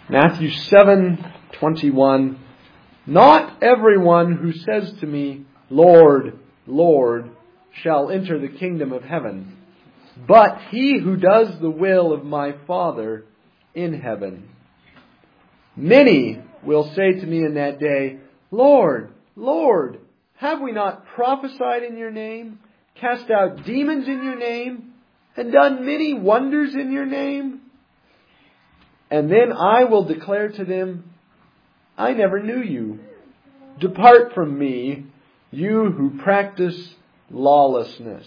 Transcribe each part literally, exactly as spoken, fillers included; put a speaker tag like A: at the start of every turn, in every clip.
A: Matthew seven twenty-one. Not everyone who says to me, Lord, Lord, shall enter the kingdom of heaven, but he who does the will of my Father in heaven. Many will say to me in that day, Lord, Lord, have we not prophesied in your name, cast out demons in your name, and done many wonders in your name? And then I will declare to them, I never knew you. Depart from me, you who practice lawlessness.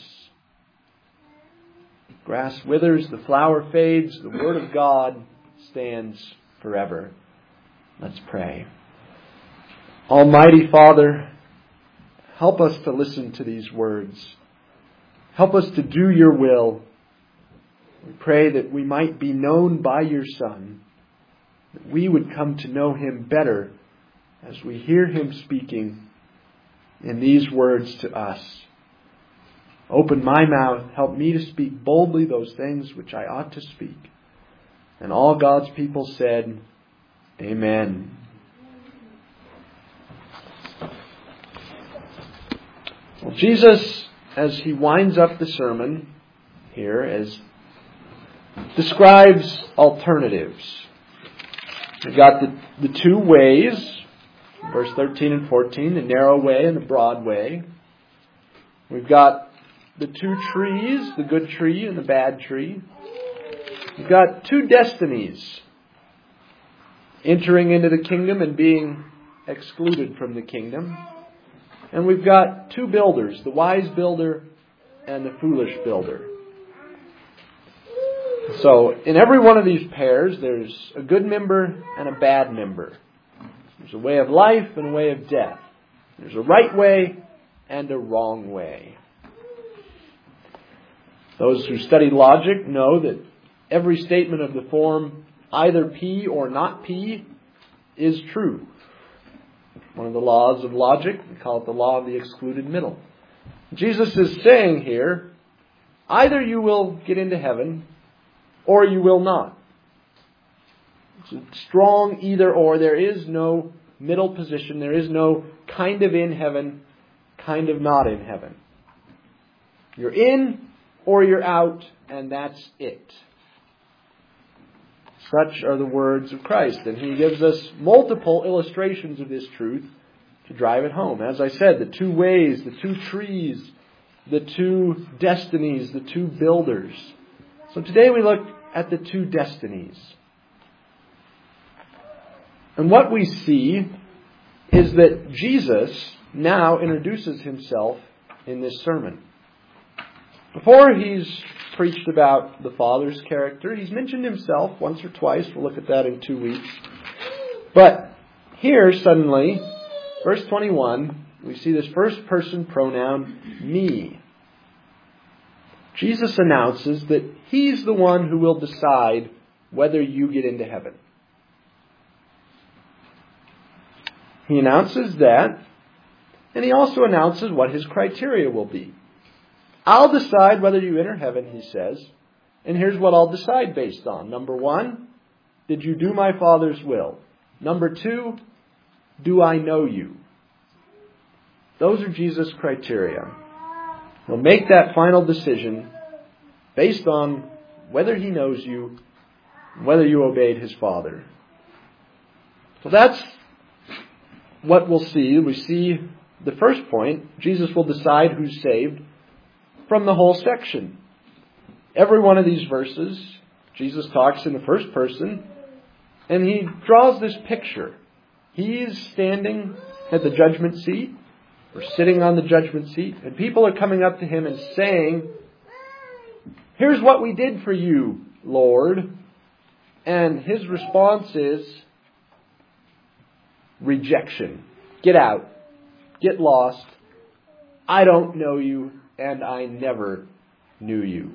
A: Grass withers, the flower fades, the word of God stands forever. Let's pray. Almighty Father, help us to listen to these words. Help us to do your will. We pray that we might be known by your Son, that we would come to know him better as we hear him speaking in these words to us. Open my mouth, help me to speak boldly those things which I ought to speak. And all God's people said, Amen. Well, Jesus, as he winds up the sermon here, as describes alternatives. We've got the, the two ways, verse thirteen and fourteen, the narrow way and the broad way. We've got the two trees, the good tree and the bad tree. We've got two destinies, entering into the kingdom and being excluded from the kingdom. And we've got two builders, the wise builder and the foolish builder. So, in every one of these pairs, there's a good member and a bad member. There's a way of life and a way of death. There's a right way and a wrong way. Those who study logic know that every statement of the form either P or not P is true. One of the laws of logic, we call it the law of the excluded middle. Jesus is saying here, either you will get into heaven or you will not. It's a strong either or. There is no middle position. There is no kind of in heaven, kind of not in heaven. You're in or you're out, and that's it. Such are the words of Christ. And he gives us multiple illustrations of this truth to drive it home. As I said, the two ways, the two trees, the two destinies, the two builders. So today we look at the two destinies. And what we see is that Jesus now introduces himself in this sermon. Before he's preached about the Father's character, he's mentioned himself once or twice. We'll look at that in two weeks. But here, suddenly, verse twenty-one, we see this first person pronoun, me. Jesus announces that he's the one who will decide whether you get into heaven. He announces that, and he also announces what his criteria will be. I'll decide whether you enter heaven, he says, and here's what I'll decide based on. Number one, did you do my Father's will? Number two, do I know you? Those are Jesus' criteria. He'll make that final decision based on whether he knows you, whether you obeyed his Father. So that's what we'll see. We see the first point. Jesus will decide who's saved from the whole section. Every one of these verses, Jesus talks in the first person, and he draws this picture. He's standing at the judgment seat, or sitting on the judgment seat, and people are coming up to him and saying, here's what we did for you, Lord. And his response is rejection. Get out. Get lost. I don't know you, and I never knew you.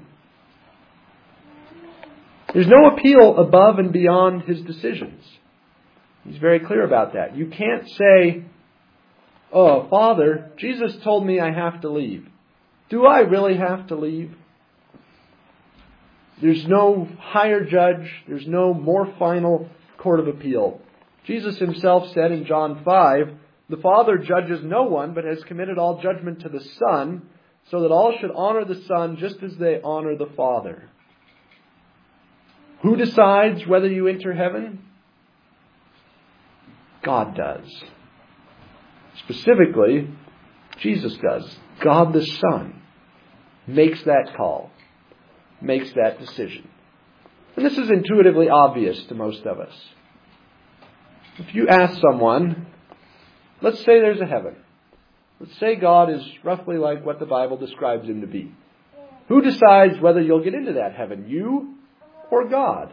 A: There's no appeal above and beyond his decisions. He's very clear about that. You can't say, oh, Father, Jesus told me I have to leave. Do I really have to leave? There's no higher judge. There's no more final court of appeal. Jesus himself said in John five, "The Father judges no one, but has committed all judgment to the Son, so that all should honor the Son just as they honor the Father." Who decides whether you enter heaven? God does. Specifically, Jesus does. God the Son makes that call, makes that decision. And this is intuitively obvious to most of us. If you ask someone, let's say there's a heaven. Let's say God is roughly like what the Bible describes him to be. Who decides whether you'll get into that heaven? You or God?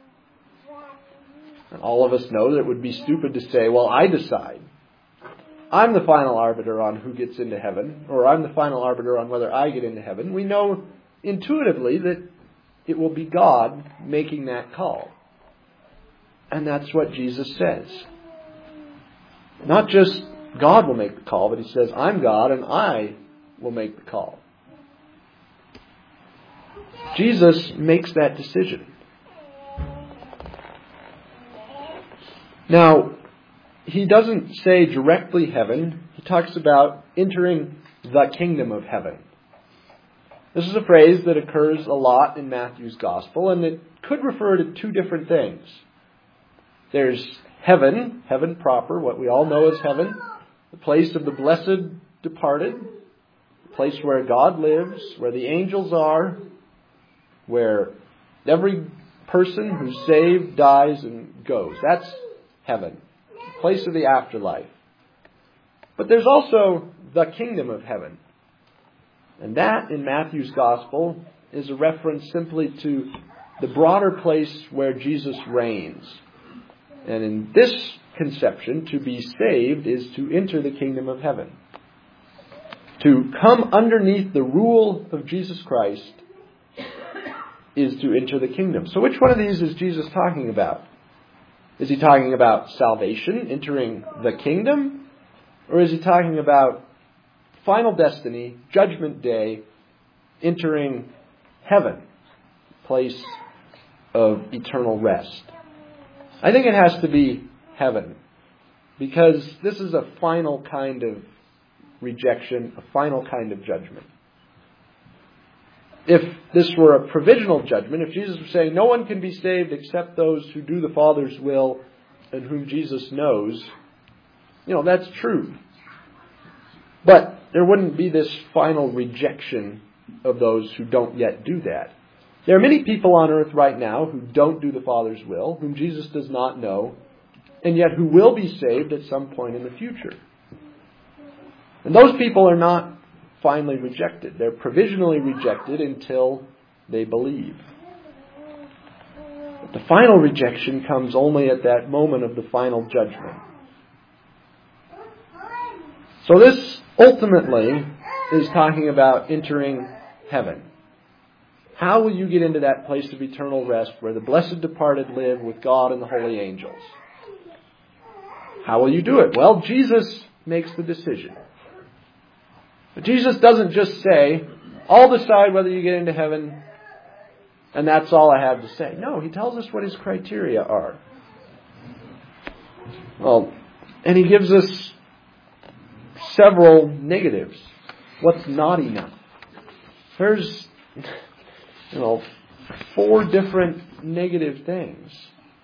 A: And all of us know that it would be stupid to say, well, I decide. I'm the final arbiter on who gets into heaven, or I'm the final arbiter on whether I get into heaven. We know intuitively that it will be God making that call. And that's what Jesus says. Not just God will make the call, but he says, I'm God and I will make the call. Jesus makes that decision. Now, he doesn't say directly heaven. He talks about entering the kingdom of heaven. This is a phrase that occurs a lot in Matthew's gospel, and it could refer to two different things. There's heaven, heaven proper, what we all know as heaven, the place of the blessed departed, the place where God lives, where the angels are, where every person who's saved dies and goes. That's heaven, the place of the afterlife. But there's also the kingdom of heaven. And that, in Matthew's gospel, is a reference simply to the broader place where Jesus reigns. And in this conception, to be saved is to enter the kingdom of heaven. To come underneath the rule of Jesus Christ is to enter the kingdom. So which one of these is Jesus talking about? Is he talking about salvation, entering the kingdom? Or is he talking about final destiny, judgment day, entering heaven, place of eternal rest? I think it has to be heaven, because this is a final kind of rejection, a final kind of judgment. If this were a provisional judgment, if Jesus was saying no one can be saved except those who do the Father's will and whom Jesus knows, you know, that's true. But there wouldn't be this final rejection of those who don't yet do that. There are many people on earth right now who don't do the Father's will, whom Jesus does not know, and yet who will be saved at some point in the future. And those people are not finally rejected. They're provisionally rejected until they believe. But the final rejection comes only at that moment of the final judgment. So this ultimately is talking about entering heaven. How will you get into that place of eternal rest where the blessed departed live with God and the holy angels? How will you do it? Well, Jesus makes the decision. But Jesus doesn't just say, I'll decide whether you get into heaven, and that's all I have to say. No, he tells us what his criteria are. Well, and he gives us several negatives. What's not enough? There's, you know, four different negative things.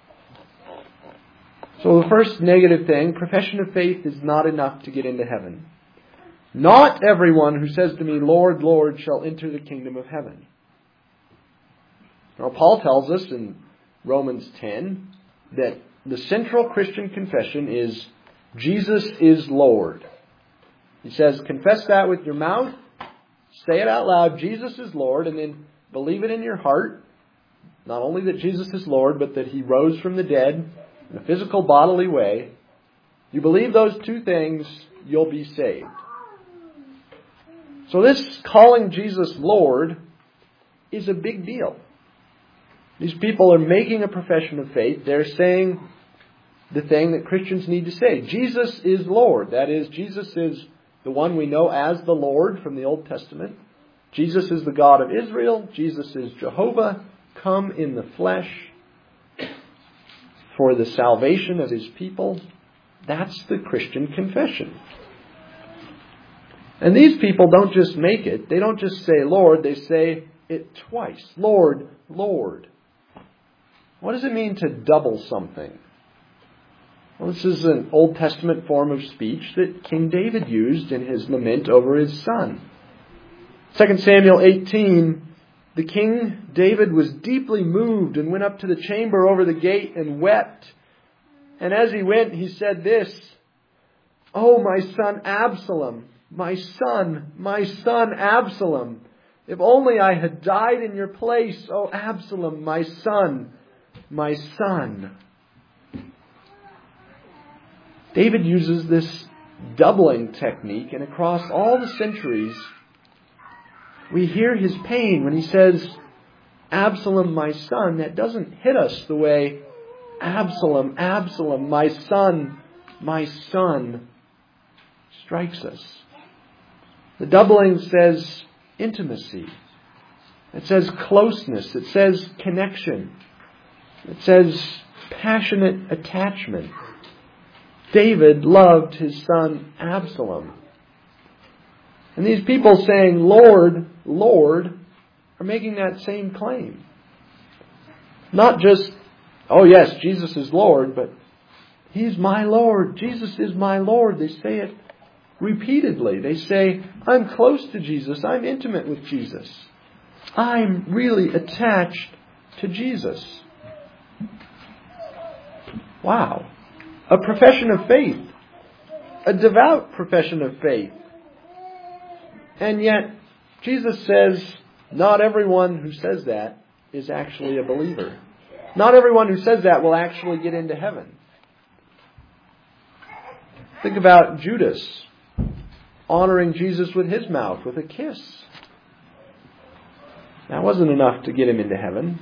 A: So the first negative thing, profession of faith is not enough to get into heaven. Not everyone who says to me, Lord, Lord, shall enter the kingdom of heaven. Now, Paul tells us in Romans ten that the central Christian confession is Jesus is Lord. He says, confess that with your mouth, say it out loud, Jesus is Lord, and then believe it in your heart, not only that Jesus is Lord, but that he rose from the dead in a physical bodily way. You believe those two things, you'll be saved. So this calling Jesus Lord is a big deal. These people are making a profession of faith. They're saying the thing that Christians need to say. Jesus is Lord. That is, Jesus is the one we know as the Lord from the Old Testament. Jesus is the God of Israel. Jesus is Jehovah come in the flesh. for the salvation of his people. That's the Christian confession. And these people don't just make it. They don't just say Lord. They say it twice. Lord, Lord. What does it mean to double something? Well, this is an Old Testament form of speech that King David used in his lament over his son. Second Samuel eighteen, the king David was deeply moved and went up to the chamber over the gate and wept. And as he went, he said this, "Oh, my son Absalom, my son, my son Absalom, if only I had died in your place, oh Absalom, my son, my son." David uses this doubling technique, and across all the centuries, we hear his pain when he says, "Absalom, my son." That doesn't hit us the way Absalom, Absalom, my son, my son strikes us. The doubling says intimacy. It says closeness. It says connection. It says passionate attachment. David loved his son Absalom. And these people saying, "Lord, Lord," are making that same claim. Not just, "Oh yes, Jesus is Lord," but "He's my Lord. Jesus is my Lord." They say it repeatedly. They say, "I'm close to Jesus. I'm intimate with Jesus. I'm really attached to Jesus." Wow. A profession of faith. A devout profession of faith. And yet, Jesus says, not everyone who says that is actually a believer. Not everyone who says that will actually get into heaven. Think about Judas honoring Jesus with his mouth, with a kiss. That wasn't enough to get him into heaven.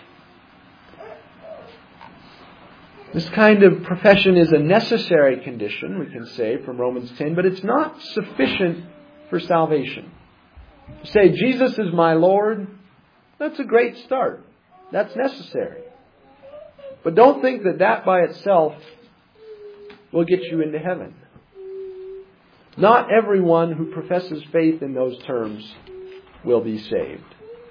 A: This kind of profession is a necessary condition, we can say, from Romans ten, but it's not sufficient for salvation. To say, "Jesus is my Lord," that's a great start. That's necessary. But don't think that that by itself will get you into heaven. Not everyone who professes faith in those terms will be saved.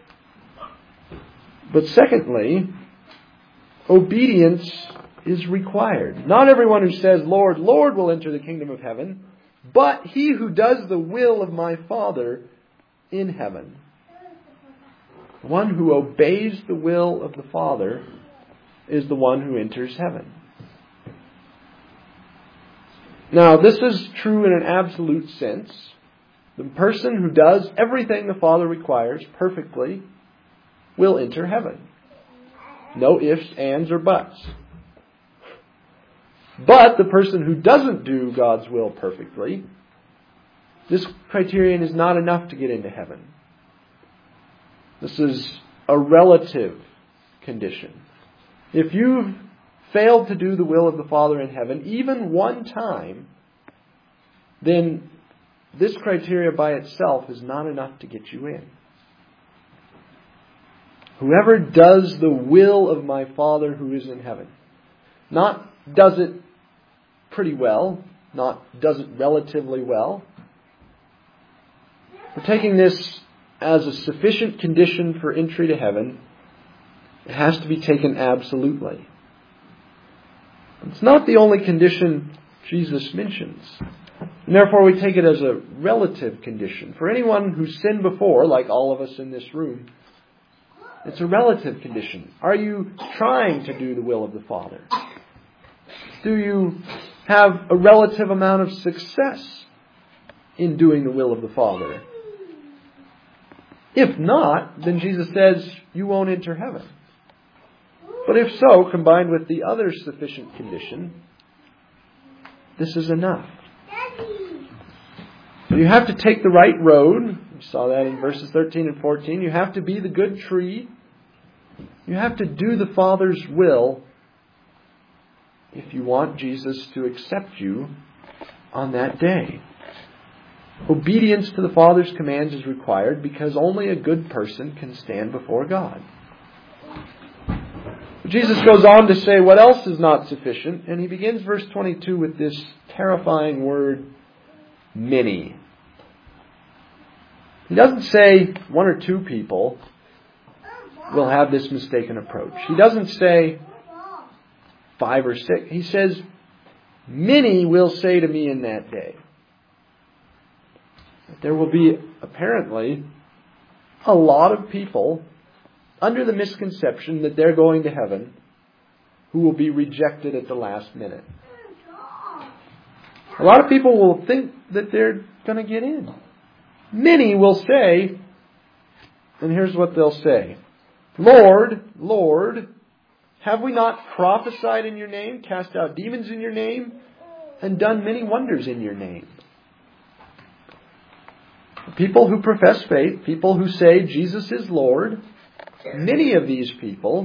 A: But secondly, obedience is required. Not everyone who says, "Lord, Lord," will enter the kingdom of heaven, but he who does the will of my Father in heaven. The one who obeys the will of the Father is the one who enters heaven. Now, this is true in an absolute sense. The person who does everything the Father requires perfectly will enter heaven. No ifs, ands, or buts. But the person who doesn't do God's will perfectly, this criterion is not enough to get into heaven. This is a relative condition. If you've failed to do the will of the Father in heaven, even one time, then this criteria by itself is not enough to get you in. Whoever does the will of my Father who is in heaven, not does it pretty well, not does it relatively well. We're taking this as a sufficient condition for entry to heaven. It has to be taken absolutely. It's not the only condition Jesus mentions. And therefore we take it as a relative condition. For anyone who's sinned before, like all of us in this room, it's a relative condition. Are you trying to do the will of the Father? Do you have a relative amount of success in doing the will of the Father? If not, then Jesus says you won't enter heaven. But if so, combined with the other sufficient condition, this is enough. You have to take the right road. We saw that in verses thirteen and fourteen. You have to be the good tree. You have to do the Father's will if you want Jesus to accept you on that day. Obedience to the Father's commands is required because only a good person can stand before God. Jesus goes on to say what else is not sufficient, and he begins verse twenty-two with this terrifying word, many. He doesn't say one or two people will have this mistaken approach. He doesn't say five or six. He says, many will say to me in that day. There will be apparently a lot of people under the misconception that they're going to heaven who will be rejected at the last minute. A lot of people will think that they're going to get in. Many will say, and here's what they'll say, Lord, Lord, have we not prophesied in your name, cast out demons in your name, and done many wonders in your name? People who profess faith, people who say Jesus is Lord, many of these people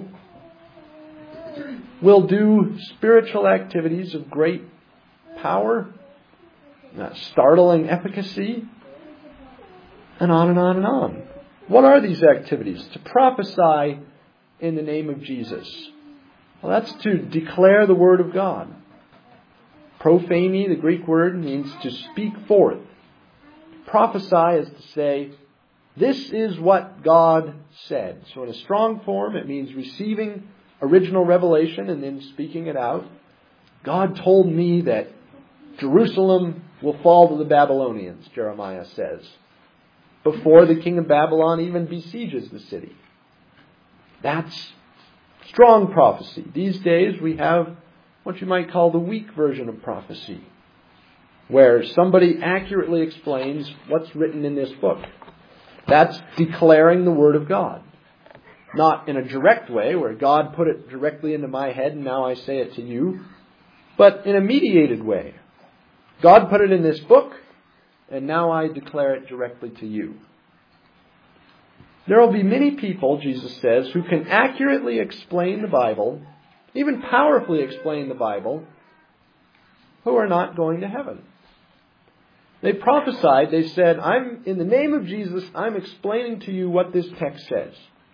A: will do spiritual activities of great power, startling efficacy, and on and on and on. What are these activities? To prophesy in the name of Jesus. Well, that's to declare the Word of God. Prophany, the Greek word, means to speak forth. Prophesy is to say, this is what God said. So in a strong form, it means receiving original revelation and then speaking it out. God told me that Jerusalem will fall to the Babylonians, Jeremiah says, before the king of Babylon even besieges the city. That's strong prophecy. These days we have what you might call the weak version of prophecy, where somebody accurately explains what's written in this book. That's declaring the Word of God. Not in a direct way, where God put it directly into my head and now I say it to you, but in a mediated way. God put it in this book, and now I declare it directly to you. There will be many people, Jesus says, who can accurately explain the Bible, even powerfully explain the Bible, who are not going to heaven. They prophesied, they said, I'm in the name of Jesus, I'm explaining to you what this text says.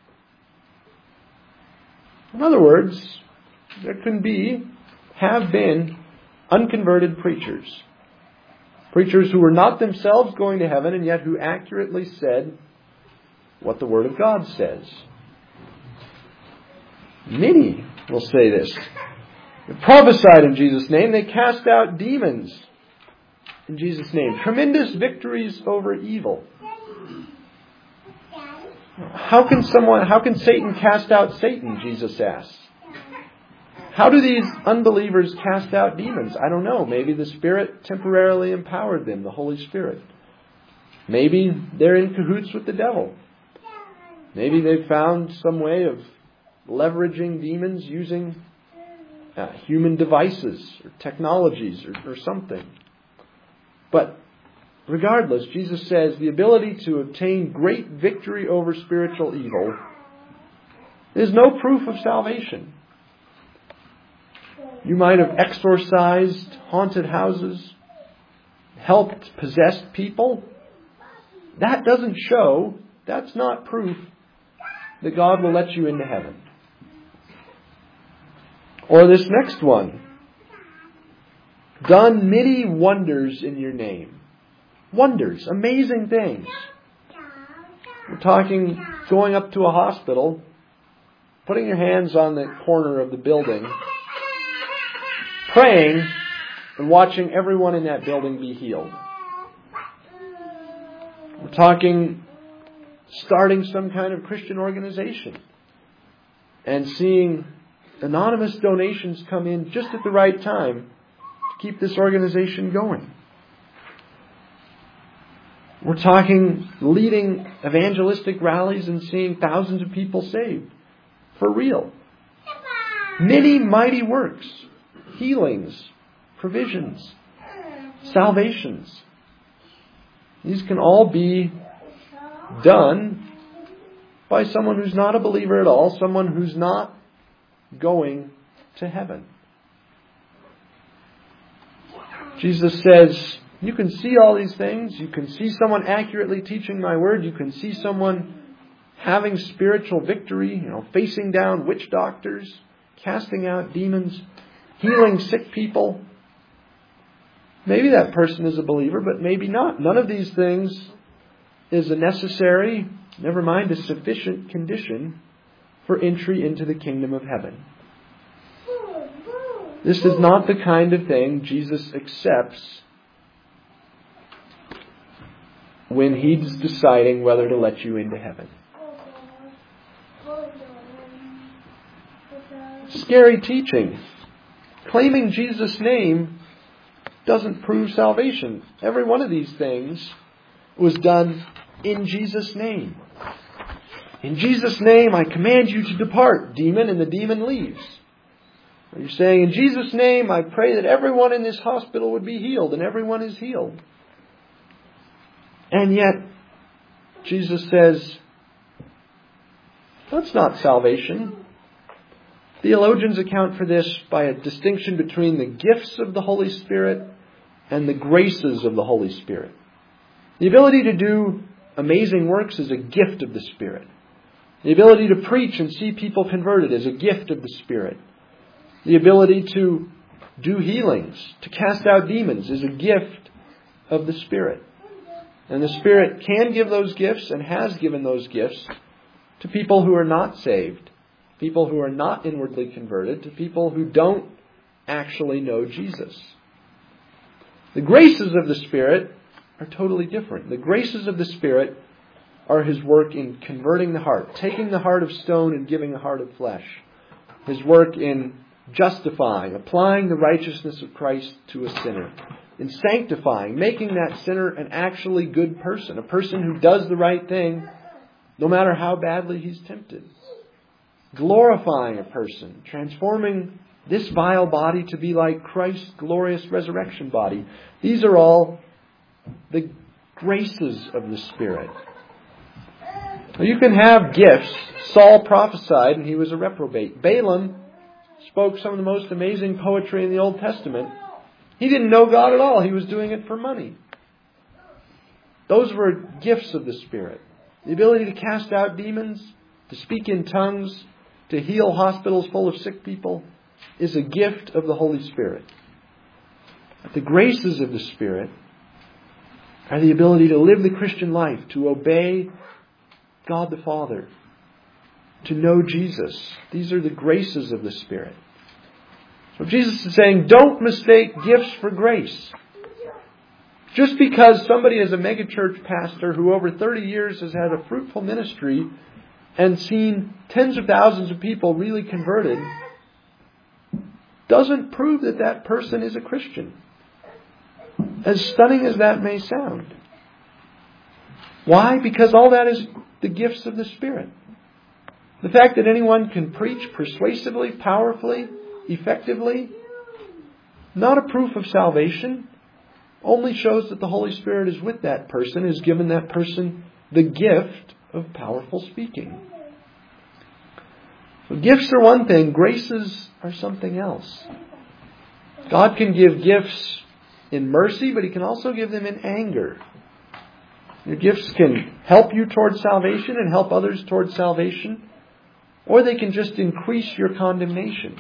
A: In other words, there can be, have been, unconverted preachers. Preachers who were not themselves going to heaven and yet who accurately said what the Word of God says. Many will say this. They prophesied in Jesus' name. They cast out demons in Jesus' name. Tremendous victories over evil. How can someone, how can Satan cast out Satan? Jesus asks. How do these unbelievers cast out demons? I don't know. Maybe the Spirit temporarily empowered them, the Holy Spirit. Maybe they're in cahoots with the devil. Maybe they've found some way of leveraging demons using uh, human devices or technologies or, or something. But regardless, Jesus says the ability to obtain great victory over spiritual evil is no proof of salvation. You might have exorcised haunted houses, helped possessed people. That doesn't show, that's not proof that God will let you into heaven. Or this next one. Done many wonders in your name. Wonders, amazing things. We're talking going up to a hospital, putting your hands on the corner of the building, praying and watching everyone in that building be healed. We're talking starting some kind of Christian organization and seeing anonymous donations come in just at the right time to keep this organization going. We're talking leading evangelistic rallies and seeing thousands of people saved. For real. Many mighty works. Healings, provisions, salvations. These can all be done by someone who's not a believer at all, someone who's not going to heaven. Jesus says, you can see all these things. You can see someone accurately teaching my word. You can see someone having spiritual victory, you know, facing down witch doctors, casting out demons, healing sick people. Maybe that person is a believer, but maybe not. None of these things is a necessary, never mind a sufficient condition for entry into the kingdom of heaven. This is not the kind of thing Jesus accepts when He's deciding whether to let you into heaven. Scary teaching. Claiming Jesus' name doesn't prove salvation. Every one of these things was done in Jesus' name. In Jesus' name, I command you to depart, demon, and the demon leaves. Or you're saying, in Jesus' name, I pray that everyone in this hospital would be healed, and everyone is healed. And yet, Jesus says, that's not salvation. Theologians account for this by a distinction between the gifts of the Holy Spirit and the graces of the Holy Spirit. The ability to do amazing works is a gift of the Spirit. The ability to preach and see people converted is a gift of the Spirit. The ability to do healings, to cast out demons, is a gift of the Spirit. And the Spirit can give those gifts and has given those gifts to people who are not saved, people who are not inwardly converted, to people who don't actually know Jesus. The graces of the Spirit are totally different. The graces of the Spirit are His work in converting the heart, taking the heart of stone and giving a heart of flesh. His work in justifying, applying the righteousness of Christ to a sinner. In sanctifying, making that sinner an actually good person, a person who does the right thing no matter how badly he's tempted. Glorifying a person, transforming this vile body to be like Christ's glorious resurrection body. These are all the graces of the Spirit. You can have gifts. Saul prophesied and he was a reprobate. Balaam spoke some of the most amazing poetry in the Old Testament. He didn't know God at all. He was doing it for money. Those were gifts of the Spirit. The ability to cast out demons, to speak in tongues, to heal hospitals full of sick people is a gift of the Holy Spirit. But the graces of the Spirit are the ability to live the Christian life, to obey God the Father, to know Jesus. These are the graces of the Spirit. So Jesus is saying, don't mistake gifts for grace. Just because somebody is a megachurch pastor who over thirty years has had a fruitful ministry and seen tens of thousands of people really converted, doesn't prove that that person is a Christian. As stunning as that may sound. Why? Because all that is the gifts of the Spirit. The fact that anyone can preach persuasively, powerfully, effectively, not a proof of salvation, only shows that the Holy Spirit is with that person, has given that person the gift of powerful speaking. So gifts are one thing, graces are something else. God can give gifts in mercy, but He can also give them in anger. Your gifts can help you towards salvation and help others towards salvation, or they can just increase your condemnation.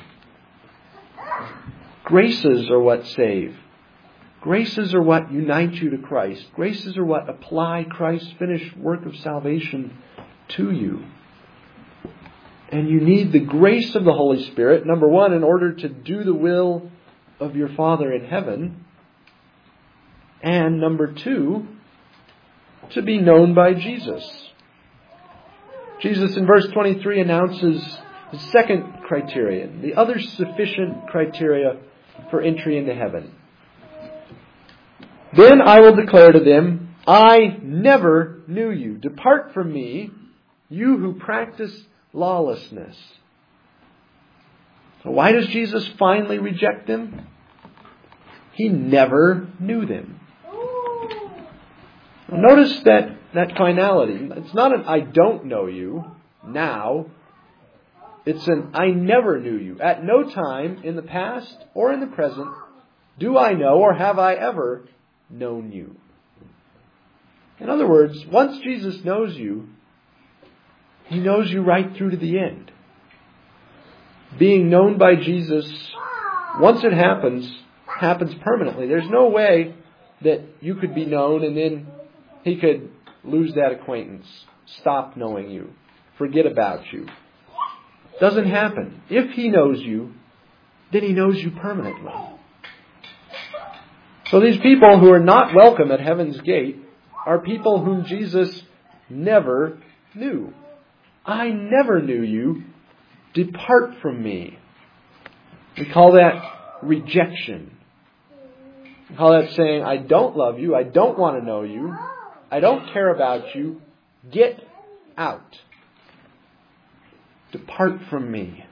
A: Graces are what save. Graces are what unite you to Christ. Graces are what apply Christ's finished work of salvation to you. And you need the grace of the Holy Spirit, number one, in order to do the will of your Father in heaven. And number two, to be known by Jesus. Jesus in verse twenty-three announces the second criterion, the other sufficient criteria for entry into heaven. Then I will declare to them, I never knew you. Depart from me, you who practice lawlessness. So why does Jesus finally reject them? He never knew them. Notice that, that finality. It's not an I don't know you now. It's an I never knew you. At no time in the past or in the present do I know or have I ever known you. In other words, once Jesus knows you, He knows you right through to the end. being known by Jesus, once it happens, happens permanently. There's no way that you could be known and then He could lose that acquaintance, stop knowing you, forget about you. Doesn't happen. If He knows you, then He knows you permanently. So these people who are not welcome at heaven's gate are people whom Jesus never knew. I never knew you. Depart from me. We call that rejection. We call that saying, I don't love you. I don't want to know you. I don't care about you. Get out. Depart from me.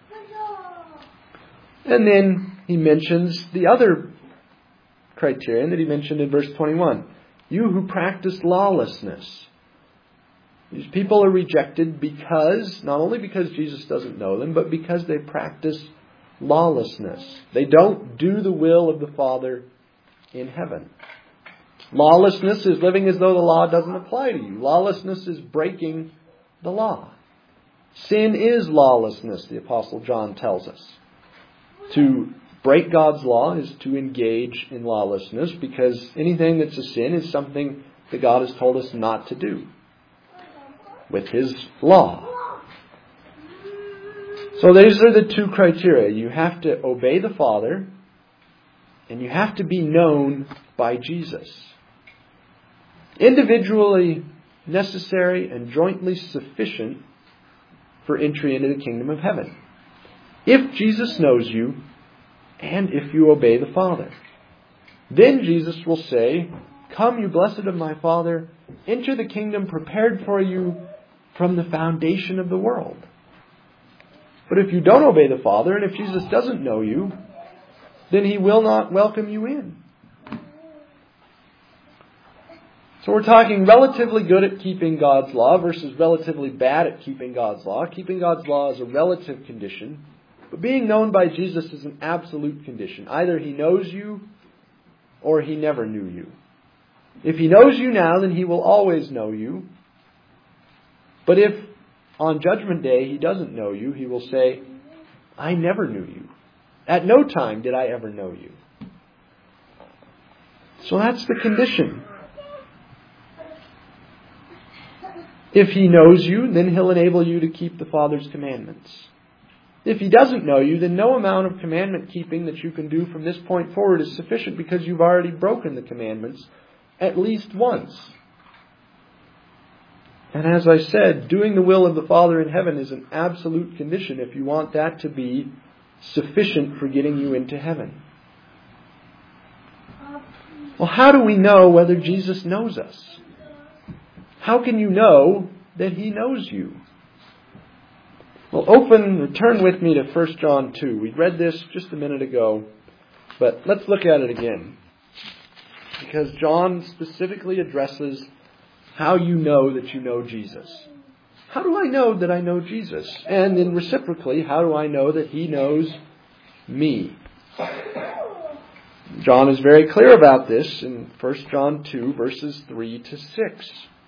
A: And then he mentions the other criterion that he mentioned in verse twenty-one. You who practice lawlessness. These people are rejected because, not only because Jesus doesn't know them, but because they practice lawlessness. They don't do the will of the Father in heaven. Lawlessness is living as though the law doesn't apply to you. Lawlessness is breaking the law. Sin is lawlessness, the Apostle John tells us. To break God's law is to engage in lawlessness, because anything that's a sin is something that God has told us not to do with His law. So these are the two criteria. You have to obey the Father, and you have to be known by Jesus. Individually necessary and jointly sufficient for entry into the kingdom of heaven. If Jesus knows you, and if you obey the Father. Then Jesus will say, come, you blessed of my Father, enter the kingdom prepared for you from the foundation of the world. But if you don't obey the Father, and if Jesus doesn't know you, then He will not welcome you in. So we're talking relatively good at keeping God's law versus relatively bad at keeping God's law. Keeping God's law is a relative condition. But being known by Jesus is an absolute condition. Either He knows you or He never knew you. If He knows you now, then He will always know you. But if on Judgment Day He doesn't know you, He will say, I never knew you. At no time did I ever know you. So that's the condition. If He knows you, then He'll enable you to keep the Father's commandments. If He doesn't know you, then no amount of commandment keeping that you can do from this point forward is sufficient, because you've already broken the commandments at least once. And as I said, doing the will of the Father in heaven is an absolute condition if you want that to be sufficient for getting you into heaven. Well, how do we know whether Jesus knows us? How can you know that He knows you? Well, open, or turn with me to First John two. We read this just a minute ago, but let's look at it again. Because John specifically addresses how you know that you know Jesus. How do I know that I know Jesus? And then reciprocally, how do I know that He knows me? John is very clear about this in First John two, verses three to six.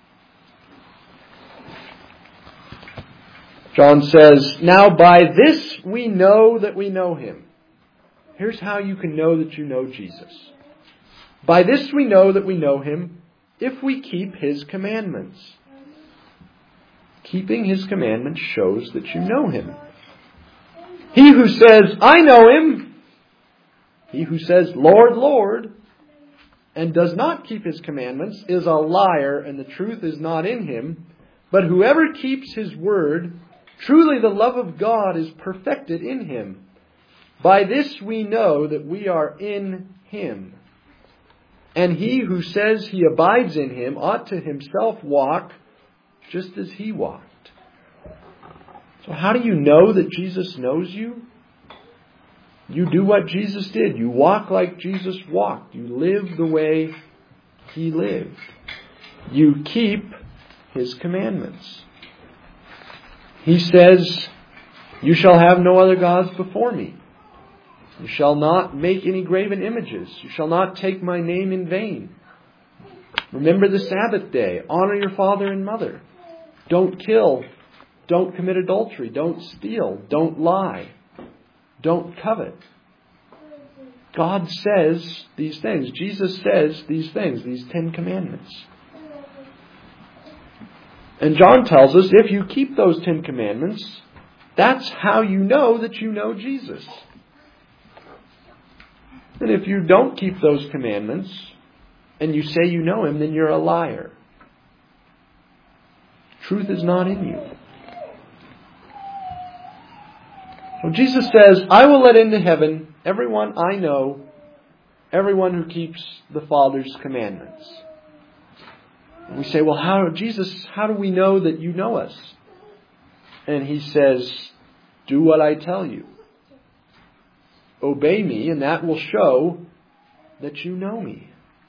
A: John says, now by this we know that we know Him. Here's how you can know that you know Jesus. By this we know that we know Him, if we keep His commandments. Keeping His commandments shows that you know Him. He who says, I know Him, he who says, Lord, Lord, and does not keep His commandments is a liar, and the truth is not in him. But whoever keeps His word, truly the love of God is perfected in him. By this we know that we are in Him. And he who says he abides in Him ought to himself walk just as He walked. So how do you know that Jesus knows you? You do what Jesus did. You walk like Jesus walked. You live the way He lived. You keep His commandments. He says, you shall have no other gods before me. You shall not make any graven images. You shall not take my name in vain. Remember the Sabbath day. Honor your father and mother. Don't kill. Don't commit adultery. Don't steal. Don't lie. don't covet. God says these things. Jesus says these things, these Ten Commandments. And John tells us if you keep those Ten Commandments, that's how you know that you know Jesus. And if you don't keep those commandments and you say you know Him, then you're a liar. Truth is not in you. So Jesus says, I will let into heaven everyone I know, everyone who keeps the Father's commandments. And we say, well, how, Jesus, how do we know that you know us? And He says, do what I tell you. Obey me, and that will show that you know me.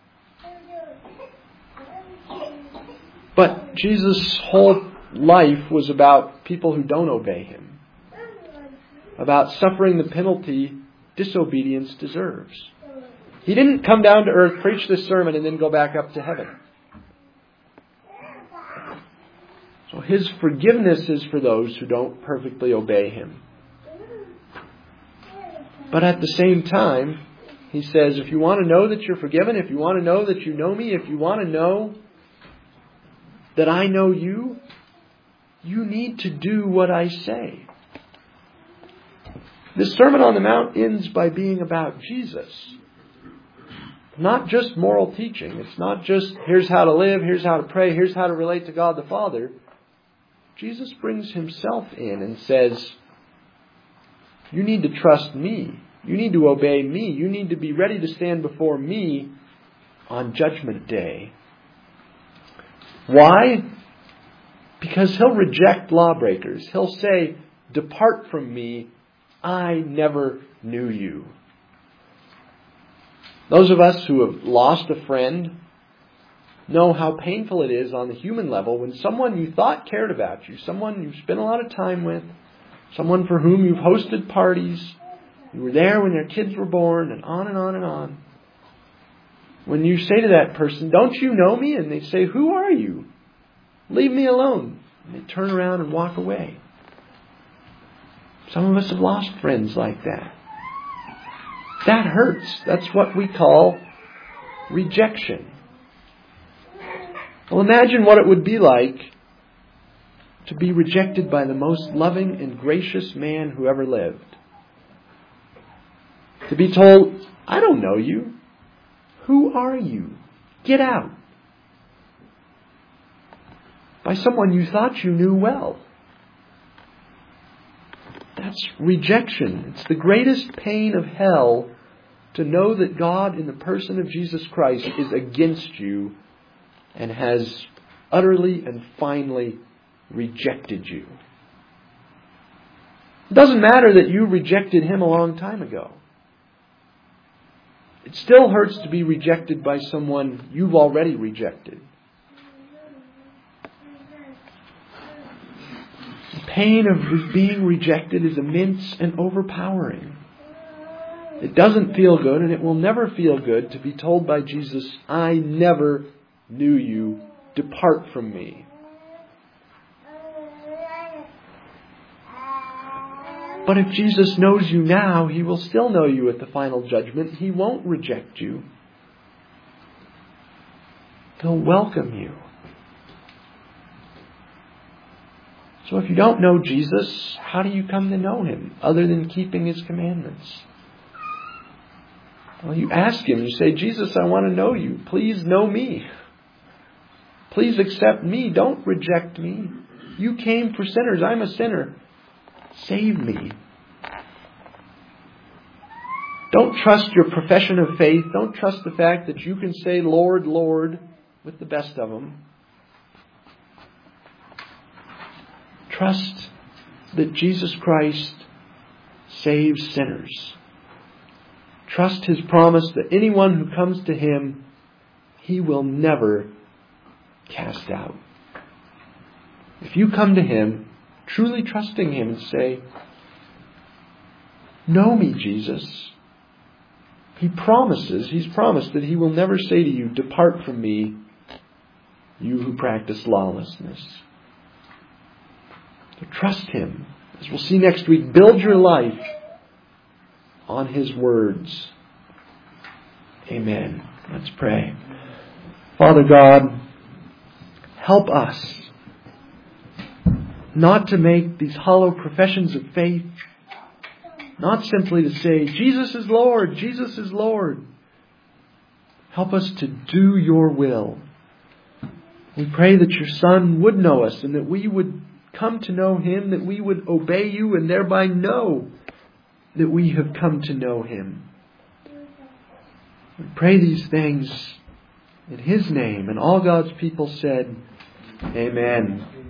A: But Jesus' whole life was about people who don't obey Him. About suffering the penalty disobedience deserves. He didn't come down to earth, preach this sermon, and then go back up to heaven. So His forgiveness is for those who don't perfectly obey Him. But at the same time, He says, if you want to know that you're forgiven, if you want to know that you know me, if you want to know that I know you, you need to do what I say. This Sermon on the Mount ends by being about Jesus. Not just moral teaching. It's not just here's how to live, here's how to pray, here's how to relate to God the Father. Jesus brings Himself in and says, you need to trust me. You need to obey me. You need to be ready to stand before me on Judgment Day. Why? Because He'll reject lawbreakers. He'll say, depart from me. I never knew you. Those of us who have lost a friend know how painful it is on the human level when someone you thought cared about you, someone you've spent a lot of time with, someone for whom you've hosted parties, you were there when their kids were born, and on and on and on. When you say to that person, don't you know me? And they say, who are you? Leave me alone. And they turn around and walk away. Some of us have lost friends like that. That hurts. That's what we call rejection. Well, imagine what it would be like to be rejected by the most loving and gracious man who ever lived. To be told, I don't know you. Who are you? Get out. By someone you thought you knew well. That's rejection. It's the greatest pain of hell to know that God in the person of Jesus Christ is against you and has utterly and finally rejected you. It doesn't matter that you rejected Him a long time ago. It still hurts to be rejected by someone you've already rejected. The pain of being rejected is immense and overpowering. It doesn't feel good, and it will never feel good to be told by Jesus, I never knew you. Depart from me. But if Jesus knows you now, He will still know you at the final judgment. He won't reject you. He'll welcome you. So if you don't know Jesus, how do you come to know Him other than keeping His commandments? Well, you ask Him, you say, Jesus, I want to know you. Please know me. Please accept me. Don't reject me. You came for sinners. I'm a sinner. Save me. Don't trust your profession of faith. Don't trust the fact that you can say, Lord, Lord, with the best of them. Trust that Jesus Christ saves sinners. Trust His promise that anyone who comes to Him, He will never cast out. If you come to Him, truly trusting Him and say, know me, Jesus. He promises, He's promised that He will never say to you, depart from me, you who practice lawlessness. So trust Him. As we'll see next week, build your life on His words. Amen. Let's pray. Father God, help us not to make these hollow professions of faith, not simply to say, Jesus is Lord, Jesus is Lord. Help us to do your will. We pray that your Son would know us and that we would come to know Him, that we would obey you and thereby know that we have come to know Him. We pray these things in His name. And all God's people said, Amen.